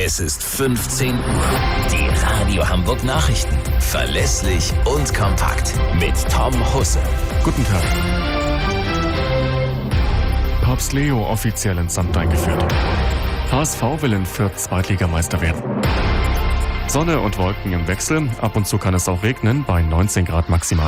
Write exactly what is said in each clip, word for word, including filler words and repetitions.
Es ist fünfzehn Uhr. Die Radio Hamburg Nachrichten. Verlässlich und kompakt. Mit Tom Husse. Guten Tag. Papst Leo offiziell ins Amt eingeführt. H S V will in Fürth Zweitligameister werden. Sonne und Wolken im Wechsel. Ab und zu kann es auch regnen, bei neunzehn Grad maximal.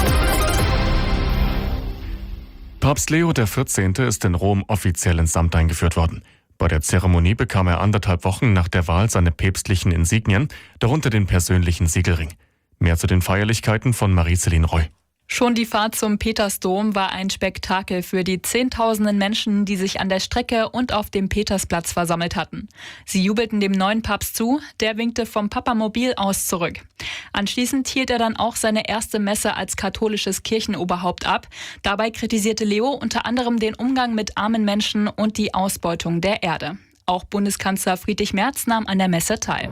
Papst Leo der vierzehnte ist in Rom offiziell ins Amt eingeführt worden. Bei der Zeremonie bekam er anderthalb Wochen nach der Wahl seine päpstlichen Insignien, darunter den persönlichen Siegelring. Mehr zu den Feierlichkeiten von Marie-Céline Roy. Schon die Fahrt zum Petersdom war ein Spektakel für die Zehntausenden Menschen, die sich an der Strecke und auf dem Petersplatz versammelt hatten. Sie jubelten dem neuen Papst zu, der winkte vom Papamobil aus zurück. Anschließend hielt er dann auch seine erste Messe als katholisches Kirchenoberhaupt ab. Dabei kritisierte Leo unter anderem den Umgang mit armen Menschen und die Ausbeutung der Erde. Auch Bundeskanzler Friedrich Merz nahm an der Messe teil.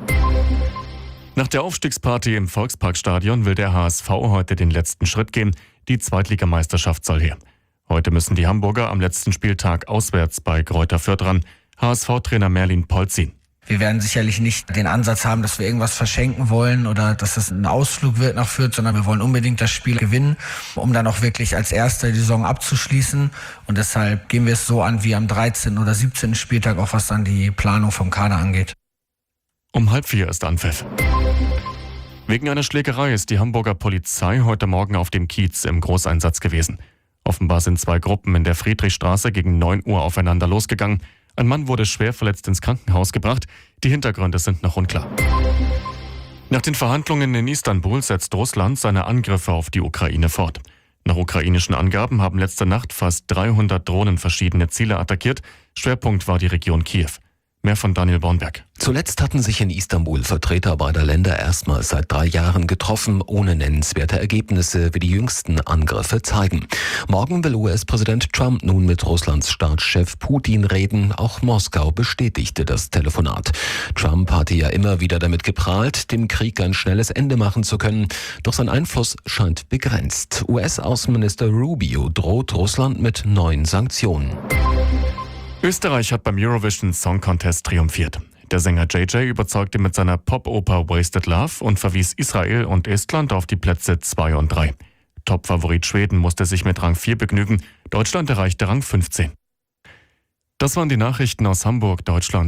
Nach der Aufstiegsparty im Volksparkstadion will der H S V heute den letzten Schritt gehen. Die Zweitligameisterschaft soll her. Heute müssen die Hamburger am letzten Spieltag auswärts bei Greuther Fürth ran. H S V-Trainer Merlin Polzin. Wir werden sicherlich nicht den Ansatz haben, dass wir irgendwas verschenken wollen oder dass das ein Ausflug wird nach Fürth, sondern wir wollen unbedingt das Spiel gewinnen, um dann auch wirklich als Erster die Saison abzuschließen. Und deshalb gehen wir es so an wie am dreizehnten oder siebzehnten Spieltag, auch was dann die Planung vom Kader angeht. Um halb vier ist Anpfiff. Wegen einer Schlägerei ist die Hamburger Polizei heute Morgen auf dem Kiez im Großeinsatz gewesen. Offenbar sind zwei Gruppen in der Friedrichstraße gegen neun Uhr aufeinander losgegangen. Ein Mann wurde schwer verletzt ins Krankenhaus gebracht. Die Hintergründe sind noch unklar. Nach den Verhandlungen in Istanbul setzt Russland seine Angriffe auf die Ukraine fort. Nach ukrainischen Angaben haben letzte Nacht fast dreihundert Drohnen verschiedene Ziele attackiert. Schwerpunkt war die Region Kiew. Mehr von Daniel Bornberg. Zuletzt hatten sich in Istanbul Vertreter beider Länder erstmals seit drei Jahren getroffen, ohne nennenswerte Ergebnisse, wie die jüngsten Angriffe zeigen. Morgen will U S-Präsident Trump nun mit Russlands Staatschef Putin reden. Auch Moskau bestätigte das Telefonat. Trump hatte ja immer wieder damit geprahlt, dem Krieg ein schnelles Ende machen zu können. Doch sein Einfluss scheint begrenzt. U S-Außenminister Rubio droht Russland mit neuen Sanktionen. Österreich hat beim Eurovision Song Contest triumphiert. Der Sänger J J überzeugte mit seiner Pop-Oper Wasted Love und verwies Israel und Estland auf die Plätze zwei und drei. Top-Favorit Schweden musste sich mit Rang vier begnügen. Deutschland erreichte Rang fünfzehn. Das waren die Nachrichten aus Hamburg, Deutschland.